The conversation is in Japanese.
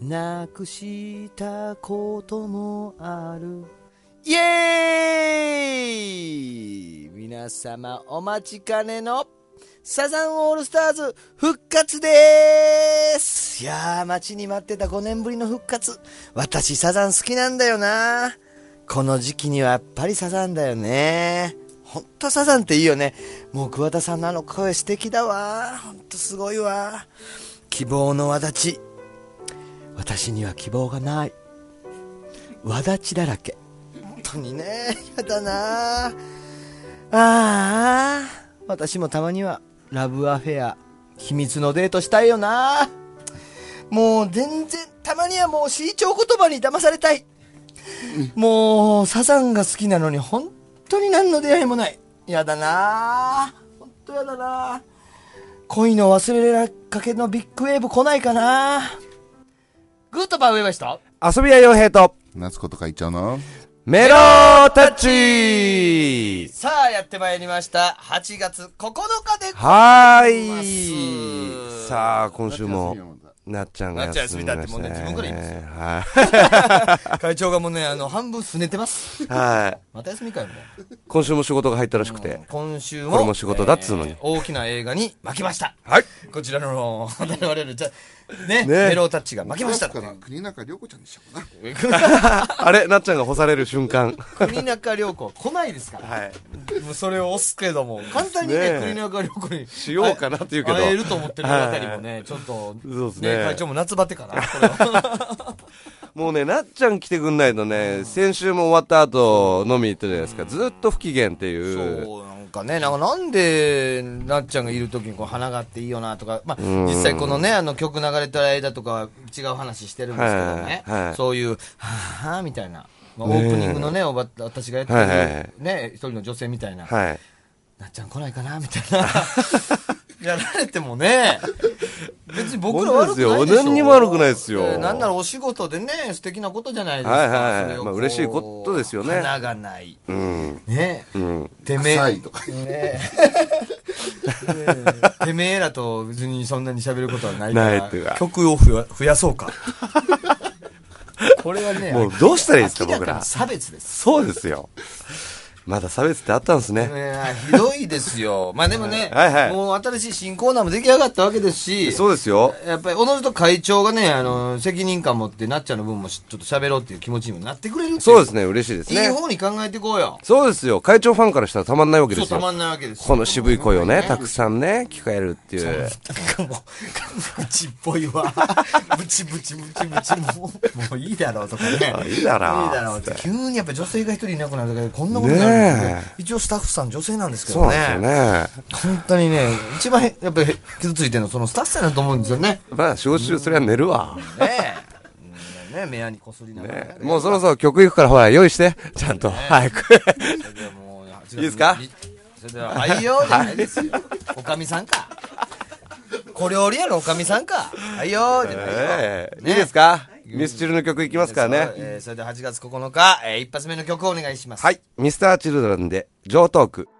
なくしたこともある。イエーイ。皆様お待ちかねのサザンオールスターズ復活でーす。いやー、待ちに待ってた5年ぶりの復活。私サザン好きなんだよな。この時期にはやっぱりサザンだよね。ほんとサザンっていいよね。もう桑田さんのあの声素敵だわ。ほんとすごいわ。希望の輪立ち。私には希望がない。輪立ちだらけ。本当にね、やだなああ、私もたまにはラブアフェア、秘密のデートしたいよな。もう全然、たまにはもう市長言葉に騙されたい。もうサザンが好きなのに本当に何の出会いもない。やだな、本当やだな。恋の忘れられかけのビッグウェーブ来ないかな。グーとバー上林と遊び屋洋平と夏子と会長のメロタッチ。 さあやってまいりました8月9日でございます。 はーい。さあ今週もなっちゃんが休みましたね。 なっちゃん休みだってもうね自分から言いますよ。 はい。 会長がもうね半分すねてます。 はい。 また休みかよもう。 今週も仕事が入ったらしくて、 今週もこれも仕事だっつうのに、 大きな映画に負けました。 はい。 こちらの我々のねメロタッチが負けました。 国中涼子ちゃんでしょうな。 あれ、なっちゃんが干される瞬間。 国中涼子来ないですから。 はい。 もうそれを押すけども簡単にね国中涼子にしようかなって言うけど、 会えると思ってるあたりもねちょっとそうですね。 会長も夏バテかな。これはもうね、なっちゃん来てくんないとね、先週も終わった後飲み行ったじゃないですか。ずっと不機嫌っていう。 そうなんかね、なんでなっちゃんがいる時にこう花があっていいよなとか、まあ実際このね曲流れてる間とかは違う話してるんですけどね、 はいはい、 そういうはぁみたいな、まあ、オープニングのね私がやってる、 はいはい、 ね一人の女性みたいな、 はい、 なっちゃん来ないかなみたいなやられてもね別に僕ら悪くないでしょ。 何にも悪くないですよ。 なんならお仕事でね素敵なことじゃないですか。 はいはいはい、まあ嬉しいことですよね。 花がない、 うん、 ね、 うん、 てめえとかねてめえらと別にそんなに喋ることはないから曲を増やそうかこれはねもうどうしたらいいですか僕ら。 差別です。 そうですよ。まだ差別ってあったんですね。 ひどいですよ。まあでもね、 はいはい、 もう新しい新コーナーも出来上がったわけですし、 そうですよ。 やっぱりおのずと会長がね、責任感持ってなっちゃんの分もちょっと喋ろうっていう気持ちにもなってくれるっていう。 そうですね、嬉しいですね。 いい方に考えていこうよ。 そうですよ。会長ファンからしたらたまんないわけですよ。 そう、たまんないわけですよ。 この渋い声をね、たくさんね、聞かれるっていう。なんかもう、ブチっぽいわ。ブチブチブチブチ、もういいだろうとかね。 いいだろう。 いいだろうって。急にやっぱ女性が一人いなくなるだけでこんなことになるんですね。一応スタッフさん女性なんですけどね。 そうなんですよね。 本当にね、一番やっぱり傷ついてるのはそのスタッフさんだと思うんですよね。 まあ、招集すりゃ寝るわ。 ねえ。ねえ、目やにこすりながらね。 もうそろそろ曲行くからほら、用意して。ちゃんと。早く。いいですか？ それでは、はいよじゃないですよ。おかみさんか。小料理屋のおかみさんか。はいよじゃないよ。 いいですか？ミスチルの曲いきますからね。 それでは8月9日、一発目の曲をお願いします。 はい。ミスターチルドレンで、上トーク。